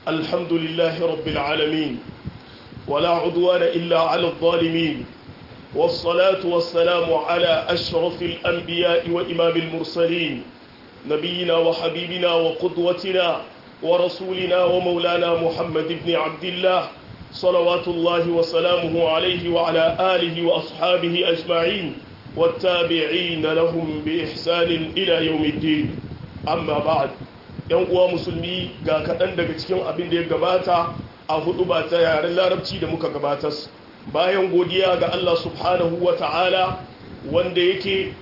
الحمد لله رب العالمين ولا عدوان إلا على الظالمين والصلاة والسلام على أشرف الأنبياء وإمام المرسلين نبينا وحبيبنا وقدوتنا ورسولنا ومولانا محمد بن عبد الله صلوات الله وسلامه عليه وعلى آله وأصحابه أجمعين والتابعين لهم بإحسان إلى يوم الدين أما بعد ‘yan uwa musulmi ga kaɗan daga cikin abin da ya gabata a hudu ba ta yaren larabci da muka gabatas bayan godiya ga Allah subhanahu wa ta'ala wanda yake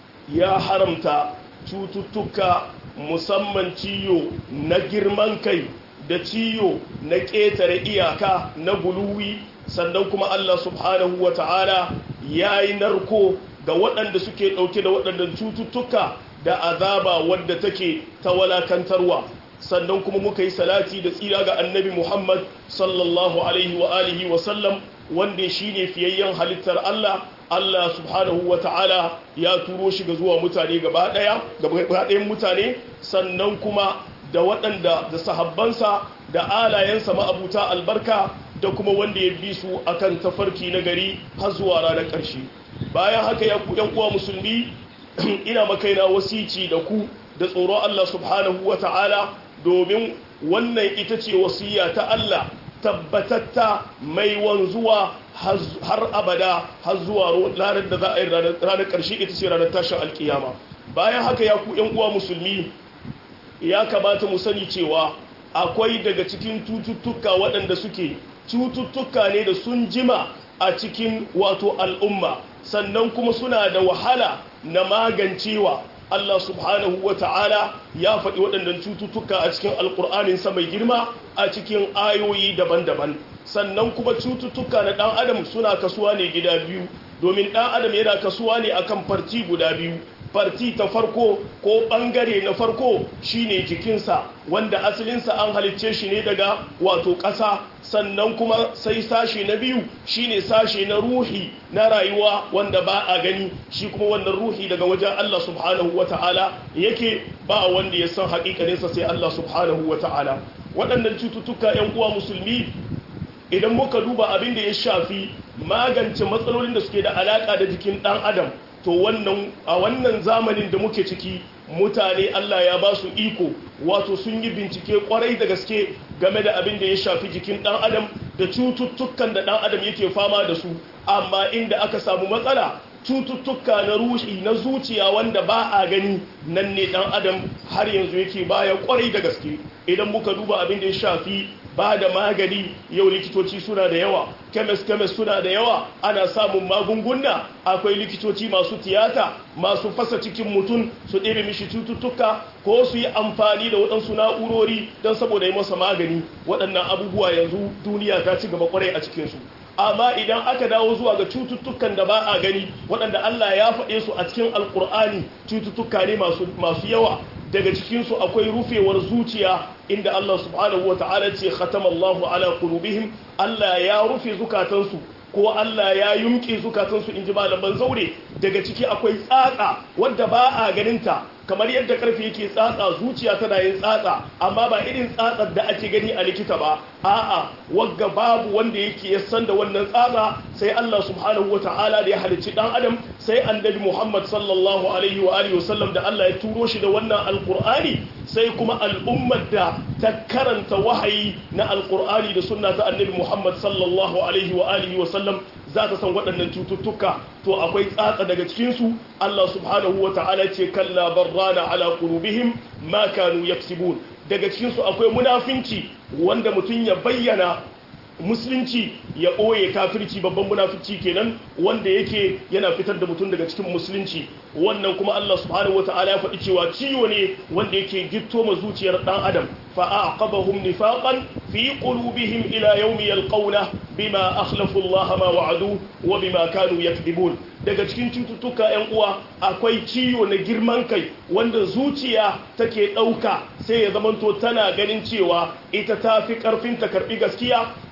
ya haramta cututtuka musamman ciyo na girman kai da ciyo na ƙetare iyaka na guluwi sannan kuma Allah subhanahu wa ta'ala ya yi narko ga waɗanda suke ɗauke da waɗannan cututtuka da azaba wadda take ta walakantarwa sannan kuma muka yi salati da tsira ga annabi Muhammad sallallahu alaihi wa alihi wa sallam wanda shine fiyayyen halittar Allah Allah subhanahu wa ta'ala ya turo shi ga zuwa mutane gaba ɗayan mutane sannan kuma da waɗanda da sahabbansa da alayensa ma'abuta albarka da kuma wanda ya bi su akan tafarki na gari har zuwa ranar ƙarshe bayan haka ya ku ‘yan uwa musulmi ina makaina wasici da ku da tsoron Allah subhanahu wa ta'ala domin wannan ita ce wasiya ta Allah tabbatatta mai wanzuwa har abada har zuwa ranar da za a yi ranar ƙarshe ita ce ranar tashin alkiyama bayan haka ya ku ‘yan uwa musulmi ya kamata mu sani cewa akwai daga cikin cututtuka waɗanda suke cututtuka ne da sun jima a cikin wato al'umma sannan kuma suna da wahala na magancewa Allah subhanahu wa ta'ala ya faɗi waɗannan cututtuka a cikin alƙur'aninsa mai girma a cikin ayoyi daban-daban sannan kuma cututtuka na ɗan adam suna kasuwa ne gida biyu domin ɗan adam yana kasuwa ne akan farci guda biyu farti ta farko ko ɓangare na farko shine jikinsa wanda asalinsa an halicce shi ne daga wato ƙasa sannan kuma sai sashe na biyu shine sashe na ruhi na rayuwa wanda ba a gani shi kuma wannan ruhi daga wajen Allah subhanahu wata'ala yake ba wanda ya san haƙiƙaninsa sai Allah subhanahu wata'ala waɗannan cututtuka 'yan uwa musulmi idan muka duba abin da ya shafi magance matsalolin da suke da alaƙa da jikin ɗan adam to a wannan zamanin da muke ciki mutane Allah ya ba su iko wato sun yi bincike kwarai da gaske game da abin da ya shafi jikin dan adam da cututtukan da dan adam yake fama da su amma inda aka samu matsala cututtuka na ruhi na zuciya wanda ba a gani nan ne dan adam har yanzu yake baya kwarai da gaske idan muka duba abin da ya shafi ba da magani yau likitoci suna da yawa kemis suna da yawa ana samun magunguna akwai likitoci masu tiyata masu fasa cikin mutum su ɗebe mishi cututtuka ko su yi amfani da waɗansu na'urori don saboda yi masa magani waɗannan abubuwa yanzu duniya ta ci gaba kwarai a cikinsu amma idan aka dawo zuwa ga cututtukan da ba a gani waɗanda Allah ya faɗe su a cikin alkur'ani cututtuka ne masu yawa daga cikinsu akwai rufewar zuciya inda Allah subhanahu wa ta'ala ce khatamallahu ala qulubihim Allah ya rufe zukatansu ko Allah ya yumke zukatansu in ji malaman zaure daga ciki akwai tsatsa wadda ba a ganinta kamar yadda karfe yake tsatsa zuciya tana yin tsatsa amma ba irin tsatsar da ake gani a likita ba a'a wagga babu wanda yake ya san da wannan tsatsa sai Allah subhanahu wata'ala da ya halicci dan adam sai annabi Muhammad sallallahu alaihi wa alihi wasallam da Allah ya turo shi da wannan alqur'ani sai kuma al'ummar da ta karanta wahayi na alqur'ani da sunna ta annabi Muhammad sallallahu alaihi wa alihi wasallam za ta san waɗannan cututtuka to akwai tsatsa daga cikinsu Allah subhanahu wa ta'ala ce kalla barrana ala qulubihim ma kanu yaksibun daga cikinsu akwai munafinci wanda mutum ya bayyana musulunci ya ɓoye kafirci babban munafici kenan wanda yake yana fitar da mutum daga cikin musulunci wannan kuma Allah subhanahu wataala ya faɗi cewa ciwo ne wanda yake gitto ma zuciyar ɗan adam fa aqabahum nifaqan fi qulubihim ila yawmi yalqawna bima akhlafu Allah ma wa'adu wa bima kanu yakdibun daga cikin cututtuka ƴan uwa akwai ciwo na girman kai wanda zuciya take ɗauka sai ya zamanto tana ganin cewa ita ta fi ƙarfin ta karɓi gaskiya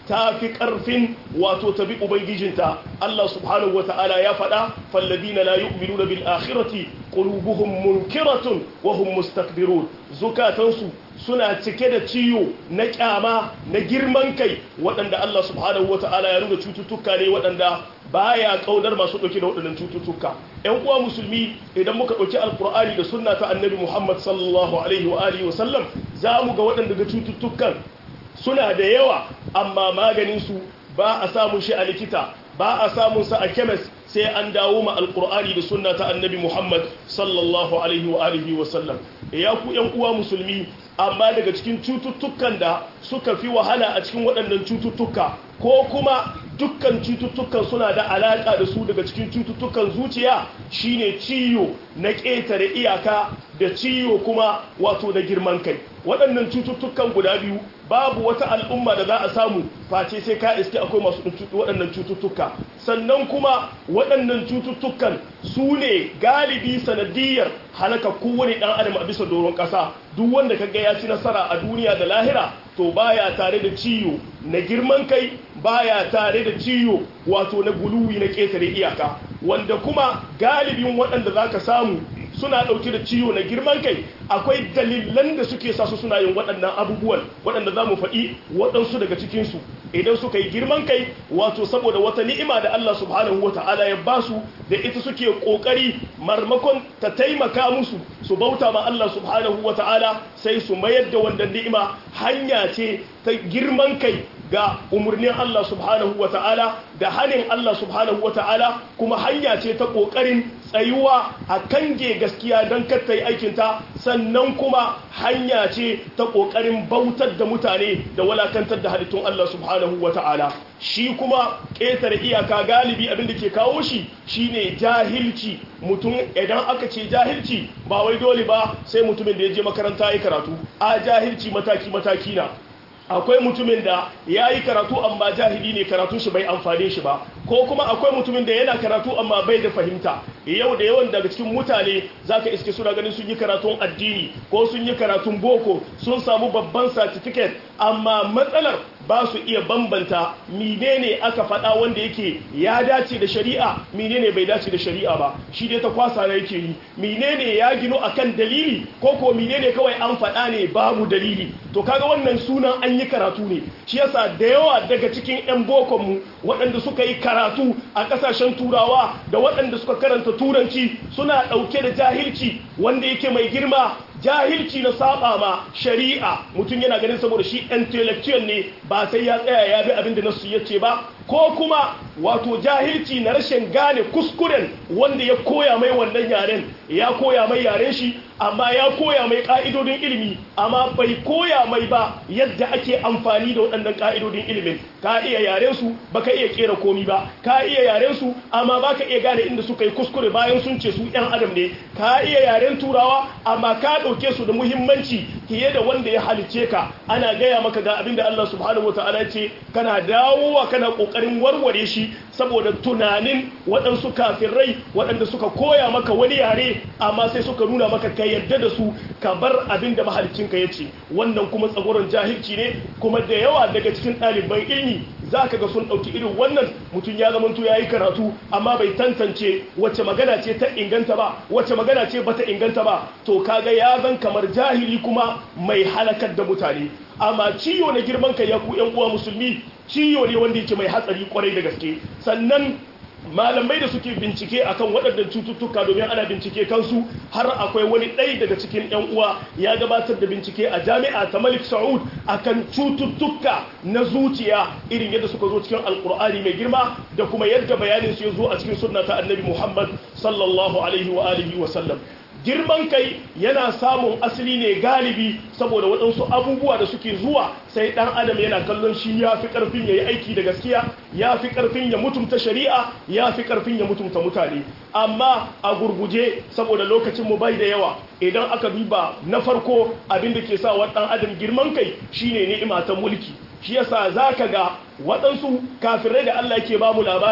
ta fi ƙarfin wato ta bi ubangijinta. Allah subhanahu wata'ala ya faɗa falladina la yu'minuna bil akhirati qulubuhum munkiratun wa hum mustakbirun, zukatansu suna cike da ciwo na kyama na girman kai, waɗanda Allah subhanahu wata'ala ya nuna cututtuka ne waɗanda baya kaudar masu ɗauke da waɗannan cututtuka. ƴan uwa musulmi, idan muka ɗauki alkur'ani da sunna ta annabi Muhammad sallallahu alaihi wa alihi wa sallam, za mu ga waɗanda ga cututtukan suna da yawa, amma maganin su ba a samun shi a likita, ba a samun sa a kemis, sai an dawo ma alkur'ani da sunna ta annabi Muhammad sallallahu alaihi wa alihi wa sallam. Ya ku ƴan uwa musulmi, amma daga cikin cututtukan da suka fi wahala a cikin waɗannan cututtuka, ko kuma dukkan cututtukan suna da alaƙa da su, daga cikin cututtukan zuciya shine ciwo na ƙetare iyaka da ciwo kuma wato da girman kai. Waɗannan cututtukan guda biyu babu wata al'umma da za a samu face sai ka iske akwai masu waɗannan cututtuka. Sannan kuma waɗannan cututtukan su ne galibi sanadiyar halaka kowane ɗan adam a bisa doron ƙasa. Duk wanda kaga ya ci nasara a duniya da lahira, to baya tare da ciwo na girman kai, baya tare da ciwo wato na guluwi na ƙetare iyaka. Wanda kuma galibin waɗanda za ka samu suna ɗauke da ciwo na girman kai, akwai dalilan da suke sa su suna yin waɗannan abubuwan, waɗanda za mu faɗi waɗansu daga cikinsu. Idan suka yi girman kai, wato saboda wata ni'ima da Allah subhanahu wa ta'ala ya ba su, da ita suke ƙoƙari marmakon ta taimaka musu su bauta ma Allah subhanahu wa ta'ala, sai su mayar da wannan ni'ima hanya ce ta girman kai ga umarnin Allah subhanahu wa ta'ala da hanin Allah subhanahu wa ta'ala, kuma hanya ce ta ƙoƙarin tsayuwa a kange gaskiya don katta yi aikinta, sannan kuma hanya ce ta ƙoƙarin bautar da mutane da walakantar da halittun Allah subhanahu wa ta'ala. Shi kuma ƙetare iyaka galibi abin da ke kawo shi shine jahilci. Mutum idan aka ce jahilci, ba wai dole ba sai mutumin da ya je makaranta ya karatu, a jahilci mataki-mataki na. Akwai mutumin da ya yi karatu amma jahili ne, karatun shi bai amfane shi ba, ko kuma akwai mutumin da yana karatu amma bai da fahimta. Yau da yawan daga cikin mutane za ka iske suna ganin sun yi karatun addini ko sun yi karatun boko, sun samu babban certificate, amma matsalar ba su iya bambanta menene aka faɗa wanda yake ya dace da shari'a, menene bai dace da shari'a ba. Shi dai ta kwasa na yake yi, menene ya gino akan dalili ko menene kawai an faɗa ne babu dalili. To kaga wannan sunan an yi karatu ne. Shi yasa da yawa daga cikin 'yan bokonmu waɗanda suka yi karatu a ƙasashen turawa da waɗanda suka karanta turanci suna ɗauke da jahilci wanda yake mai girma, jahilci na saba ma shari'a. Mutum yana ganin saboda shi intellectual ne, ba sai ya tsaya ya bi abin da nasu ya ce ba, ko kuma wato jahilci na rashin gane kuskuren wanda ya koya mai wannan yaren. Ya koya mai yaren shi, amma ya koya mai ka'idodin ilimi, amma bai koya mai ba yadda ake amfani da waɗannan ka'idodin ilimin. Ka iya yaren su baka iya kera komi ba, ka iya yaren su amma baka iya gane inda suka yi kuskure bayan sun ce su ɗan adam ne. Ka iya yaren turawa amma ka ɗauke su da muhimmanci fiye da wanda ya halicce ka. Ana gaya maka ga abin da Allah subhanahu wa ta'ala ce, kana dawowa kana ƙoƙarin warware shi saboda tunanin waɗansu kafirai waɗanda suka koya maka wani yare, amma sai suka nuna maka kai yadda da su, ka bar abin da mahalicinka ya ce. Wannan kuma tsagoron jahilci ne, kuma da yawa daga cikin ɗaliban ilmi za ka ga sun ɗauki irin wannan. Mutum ya zamanto ya yi karatu amma bai tantance wacce magana ce ta inganta ba, wacce magana ce bata inganta ba, to kaga ya zan kamar jahili kuma mai halakar da mutane. Amma ciyo na girman kai ya ku ƴan uwa musulmi, ciyo ne wanda yake mai hatsari kwarai da gaske. Sannan malamai da suke bincike akan waɗannan cututtuka, domin ana bincike kansu, har akwai wani ɗaya daga cikin ƴan uwa ya gabatar da bincike a jami'a ta Malik Saud akan cututtuka na zuciya, irin yadda suka zo cikin alkur'ani mai girma da kuma yadda bayanin su ya zo a cikin sunna ta annabi Muhammad sallallahu alaihi wa alihi wa sallam. Girman kai yana samun asali ne galibi saboda waɗansu abubuwa da suke zuwa, sai ɗan adam yana kallon shi ya fi ƙarfin ya yi aiki da gaskiya, ya fi ƙarfin ya mutumta shari'a, ya fi ƙarfin ya mutumta mutane. Amma a gurguje saboda lokacinmu bai da yawa, idan aka duba na farko abin da ke sa wa ɗan adam girman kai shine ni'ima ta mulki. Shi yasa za ka ga waɗansu kafirai da Allah yake ba mu labari,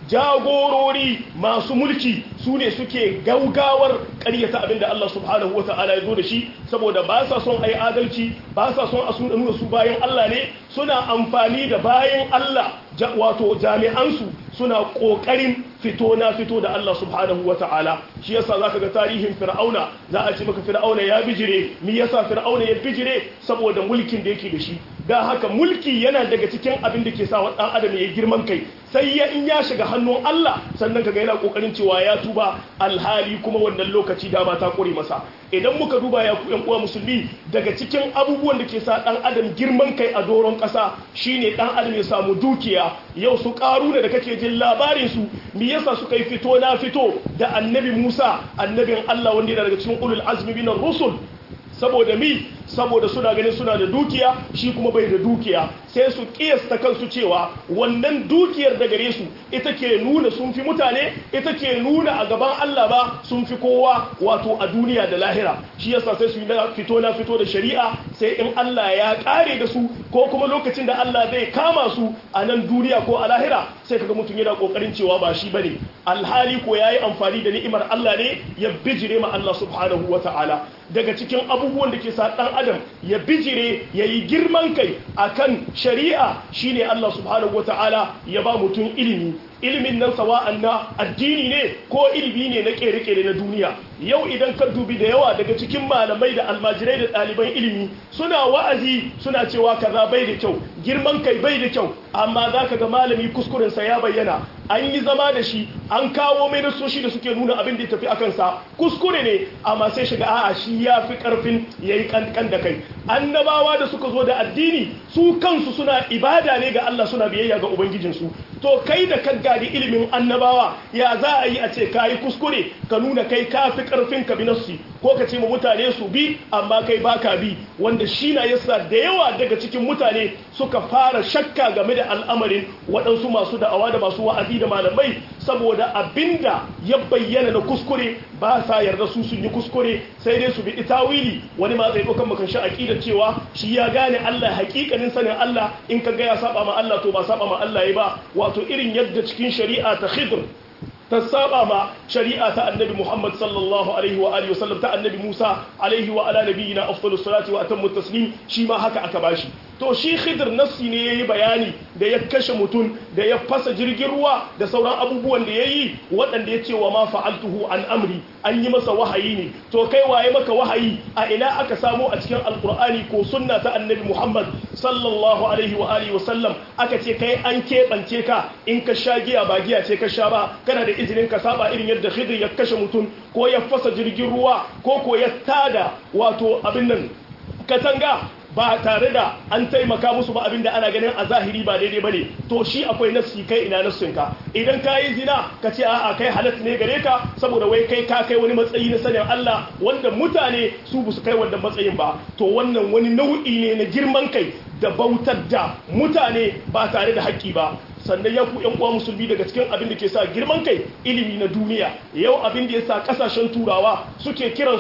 jagorori masu mulki su ne suke gaugawar ƙaryata abinda Allah subhanahu wata'ala ya zo da shi saboda ba sa son ayi adalci ba sa son a nuna su bayan Allah ne suna amfani da bayan Allah wato jami'ansu suna ƙoƙarin fito na fito da Allah subhanahu wata'ala shi yasa zaka ga tarihin fir'auna za a ce maka fir'auna ya bijire me yasa fir'auna ya bijire saboda mulkin da yake da shi da haka mulki yana daga cikin abin da ke sa wa dan adam ya girman kai sai ya in ya shiga hannun Allah sannan kaga yana kokarin cewa ya tuba alhali kuma wannan lokaci dama ta kore masa idan muka duba ya ku yan uwa musulmi daga cikin abubuwan da ke sa dan adam girman kai a doron kasa shine dan adam ya samu dukiya yau su karuna da kake jin labarin su me yasa suka yi fito na fito da annabi Musa annabin Allah wanda yana daga cikin ulul azmi bin rusul saboda mi saboda suna ganin suna da dukiya shi kuma bai da dukiya sai su kiyasta kansu cewa wannan dukiyar da gare su ita ke nuna sun fi mutane ita ke nuna a gaban Allah ba sun fi kowa wato a duniya da lahira shi yasa sai su yi fito na fito da shari'a sai in Allah ya kare da su ko kuma lokacin da Allah zai kama su a nan duniya ko a lahira sai kaga mutum yana kokarin cewa ba shi bane alhali ko yayi amfani da ni'imar Allah ne ya bijire ma Allah subhanahu wataala daga cikin abubuwan da ke sa dan adam ya bijire ya yi girman kai akan shari'a shine Allah subhanahu wataala ya ba mutum ilimi ilimin nan sawa'an na addini ne ko ilimi ne na kere-kere na duniya yau idan ka dubi da yawa daga cikin malamai da almajirai da ɗaliban ilimi suna wa'azi suna cewa kaza bai da kyau girman kai bai da kyau amma za ka ga malami kuskurensa ya bayyana an yi zama da shi an kawo mai nasoshi da suke nuna abin da ya tafi akan sa kuskure ne amma sai shiga a'a shi ya fi karfin ya yi kankan da kai annabawa da suka zo da addini su kansu suna ibada ne ga Allah suna biyayya ga ubangijinsu to kai da kan gadi ilimin annabawa ya za a yi a ce ka yi kuskure ka nuna kai ka fi karfin ka bi nassi ko ka ce ma mutane su bi amma kai baka bi wanda shi na yasa da yawa daga cikin mutane suka fara shakka game da al'amarin waɗansu masu da'awa da masu wa'azi da malamai saboda abinda ya bayyana na kuskure ba sa yarda su sun yi kuskure sai dai su bi tawili wani ma zai ɗaukan makan shi aƙidar cewa shi ya gane Allah haƙiƙanin sanin Allah in ka ga ya saba ma Allah to ba saba ma Allah ya ba wato irin yadda cikin shari'a ta Khidr ta saba ma shari'a ta annabi Muhammad sallallahu alaihi wa alihi wasallam ta annabi Musa alaihi wa ala nabiyina afdalus salati wa atammu taslim shi ma haka aka bashi to shi Khidr nassi ne yayi bayani da ya kashe mutum da ya fasa jirgin ruwa da sauran abubuwan da yayi waɗanda ya ce wa ma fa'altuhu an amri an yi masa wahayi ne to kai waye maka wahayi a ina aka samu a cikin alqur'ani ko sunna ta annabi Muhammad sallallahu alaihi wa alihi wasallam aka ce kai an keɓance ka in ka sha giya ba giya ce ka sha ba kana da izinin ka saba irin yadda Khidr ya kashe mutum ko ya fasa jirgin ruwa ko ya tada wato abin nan katanga ba tare da an taimaka musu ba abinda ana ganin a zahiri ba daidai bane to shi akwai nassi kai ina nassinka idan ka yi zina ka ce a'a kai halatta ne gare ka saboda wai kai ka kai wani matsayi na sanin Allah wanda mutane su bu su kai wannan matsayin ba to wannan wani nau'i ne na girman kai da bautar da mutane ba tare da haƙƙi ba sannan ya ku uwa musulmi daga cikin abin da ke sa girman kai ilimi na duniya yau abin da ya sa kasashen turawa suke kiran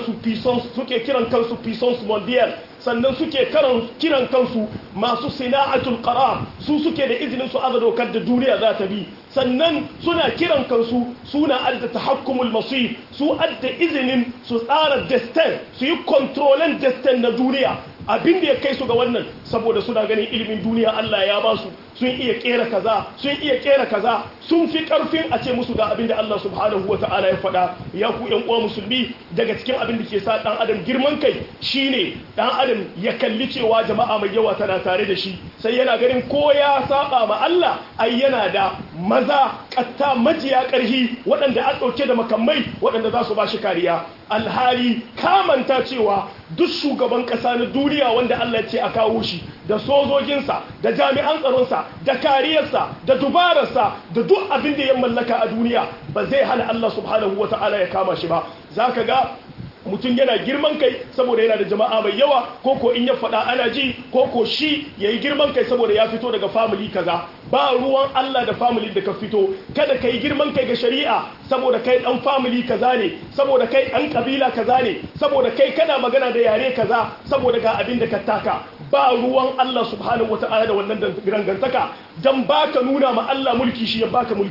kansu puissance mondial sannan suke kiran kansu masu sina'atul qarar su suke da izinin su aza dokar da duniya za ta bi sannan suna kiran kansu suna adda tahakkumul masir su adda izinin su tsara destin su yi controlling destin na duniya abin da ya kai su ga wannan saboda suna ganin ilimin duniya Allah ya ba su sun iya kera kaza sun fi karfin a ce musu ga abin da Allah subhanahu wata'ala ya faɗa ya ku ƴan uwa musulmi daga cikin abin da ke sa dan adam girman kai shine dan adam ya kalli cewa jama'a mai yawa tana tare da shi sai yana ganin ko ya saba ma Allah ai yana da maza katta majiya karhi waɗanda an ɗauke da makamai waɗanda za su ba shi kariya alhali kamanta cewa duk shugaban ƙasa na duniya wanda Allah ce a kawo shi da sojojinsa da jami'an tsaronsa da kariyarsa da dubararsa da duk abin da ya mallaka a duniya ba zai hana Allah subhanahu wata'ala ya kama shi ba zaka ga mutum yana girman kai saboda yana da jama'a mai yawa ko in ya faɗa ana ji ko shi ya yi girman kai saboda ya fito daga family kaza ba ruwan Allah da family da ka fito kada ka yi girman kai ga shari'a saboda kai ɗan family kaza ne saboda kai ɗan ƙabila kaza ne saboda kai kana magana da yare kaza saboda ga abin da ka taka ba ruwan Allah subhanahu wata'ala da wannan dangantaka dan baka nuna ma Allah mulki shi ya baka mulki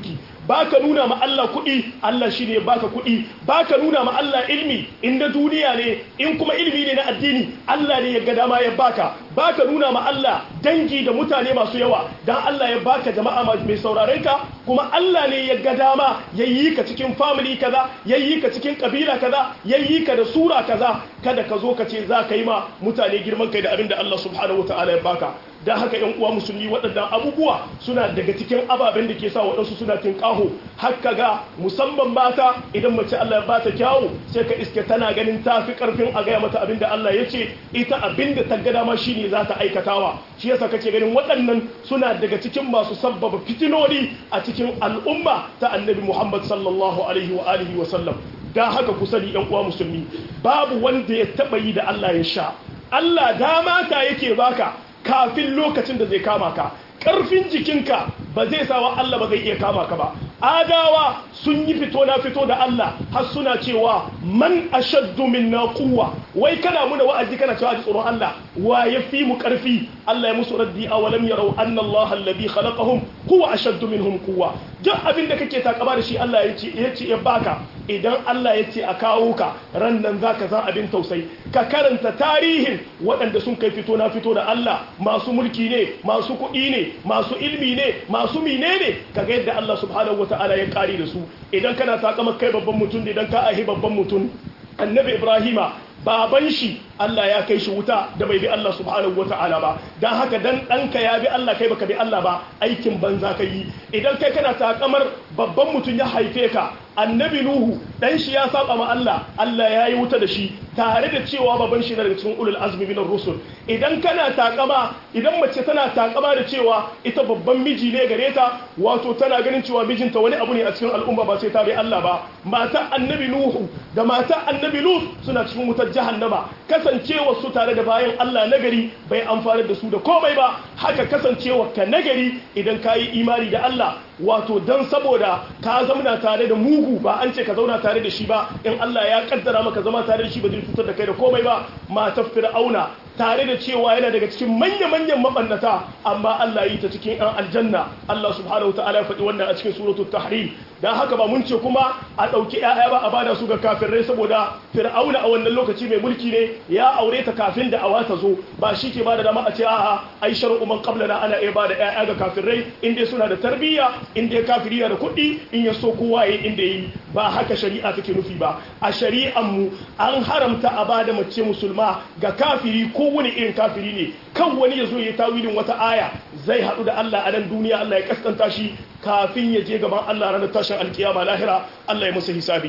baka nuna ma Allah kuɗi Allah shine ya baka kuɗi baka nuna ma Allah ilmi in na duniya ne in kuma ilmi ne na addini Allah ne ya ga dama ya baka baka nuna ma Allah dangi da mutane masu yawa dan Allah ya baka jama'a mai sauraren ka kuma Allah ne ya ga dama yayi ka cikin family kaza yayi ka cikin kabila kaza yayi ka da sura kaza kada ka zo ka ce za ka yi ma mutane girman kai da abin da Allah subhanahu wataala ya baka dan haka ƴan uwa musulmi waɗannan abubuwa suna daga cikin ababen da ke sa waɗansu suna tinkaho haka ga musamman mata idan mace Allah ya bata kyawu sai ka iske tana ganin tafi karfin a gaya mata abin da Allah ya ce ita abin da ta ga dama shine za ta aikatawa shi yasa kake ganin waɗannan suna daga cikin masu sabbaba fitinoni a cikin al'umma ta annabi Muhammad sallallahu alaihi wa alihi wa sallam dan haka ku sani ƴan uwa musulmi babu wanda ya taba yi da Allah ya sha Allah dama ta yake baka kafin lokacin da zai kama ka ƙarfin jikinka ba zai sawa Allah ba zai iya kama ka ba adawa sun yi fito na fito da Allah har suna cewa man ashaddu minna quwwa wai kana muna wa'azi kana cewa tsoron Allah wa yafi mu ƙarfi Allah ya musu raddi awalam yarau anna Allah alladhi khalaqahum huwa ashaddu minhum quwwa duk abin da kake takaba da shi Allah ya ce ya baka idan Allah ya ce a kawo ka ran nan zaka san abin tausayi ka karanta tarihin waɗanda sun kai fito na fito da Allah masu mulki ne masu kuɗi ne masu ilmi ne masu mine ne kaga yadda Allah subhanahu wataala ya kare da su idan kana takama kai babban mutum ne idan ka ahi babban mutum annabi Ibrahima baban shi Allah ya kai shi wuta da bai bi Allah subhanahu wata'ala ba dan haka dan danka ya bi Allah kai baka bi Allah ba aikin banza kai yi idan kai kana takamar babban mutum ya haife ka annabi Nuhu dan shi ya saba ma Allah Allah ya yi wuta da shi tare da cewa baban shi na daga cikin ulul azmi minar rusul idan kana takama idan mace tana takama da cewa ita babban miji ne gare ta wato tana ganin cewa mijinta wani abu ne a cikin al'umma ba sai ta bi Allah ba mata annabi Nuhu da mata annabi Lut suna cikin wutar jahannama kasancewa su tare da bayan Allah nagari bai amfani da su da komai ba haka kasancewa ka nagari idan ka yi imani da Allah wato dan saboda ka zauna tare da mugu ba an ce ka zauna tare da shi ba in Allah ya kaddara maka zama tare da shi ba zai fitar da kai da komai ba matar fir'auna tare da cewa yana daga cikin manya-manyan mabannata amma Allah yi ta cikin yan aljanna Allah subhanahu wataala ya faɗi wannan a cikin suratul tahrim dan haka ba mun ce kuma a ɗauki ƴaƴa ba a bada su ga kafirai saboda fir'auna a wannan lokaci mai mulki ne ya aure ta kafin da awa ta zo ba shi ke bada dama a ce a'a ai shar'u man qablana ana iya bada ƴaƴa ga kafirai inda suna da tarbiyya inda kafiri da kuɗi in ya so kowa yayi inda yi ba haka shari'a take nufi ba a shari'an mu an haramta a bada mace musulma ga kafiri ko wani irin kafiri ne kan wani ya zo ya tawilin wata aya zai haɗu da Allah a nan duniya Allah ya kaskanta shi kafin ya je gaban Allah ranar tashin alkiyama lahira Allah ya masa hisabi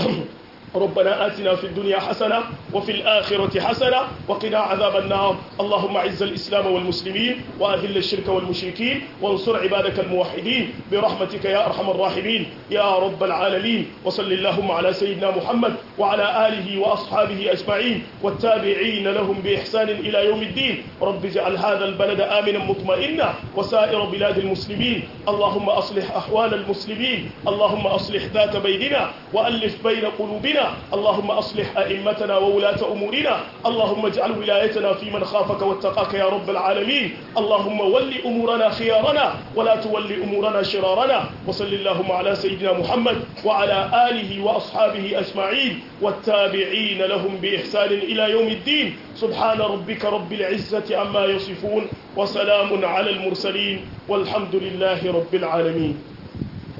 ربنا آتنا في الدنيا حسنة وفي الآخرة حسنة وقنا عذاب النار اللهم أعز الإسلام والمسلمين وأذل الشرك والمشركين وانصر عبادك الموحدين برحمتك يا أرحم الراحمين يا رب العالمين وصل اللهم على سيدنا محمد وعلى آله وأصحابه أجمعين والتابعين لهم بإحسان إلى يوم الدين رب اجعل هذا البلد آمنا مطمئنا وسائر بلاد المسلمين اللهم أصلح أحوال المسلمين اللهم أصلح ذات بيننا وألف بين قلوبنا اللهم أصلح أئمتنا وولاة أمورنا اللهم اجعل ولايتنا في من خافك واتقاك يا رب العالمين اللهم ول أمورنا خيارنا ولا تول أمورنا شرارنا وصل اللهم على سيدنا محمد وعلى آله وأصحابه أجمعين والتابعين لهم بإحسان إلى يوم الدين سبحان ربك رب العزة عما يصفون وسلام على المرسلين والحمد لله رب العالمين